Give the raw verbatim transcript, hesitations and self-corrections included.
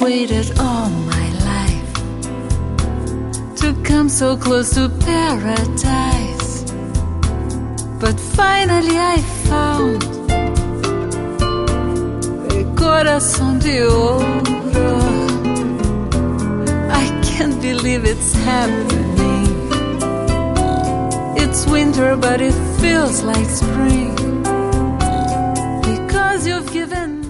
waited all my life to come so close to paradise, but finally I found a coração de ouro. I can't believe it's happening. It's winter, but it feels like spring, because you've given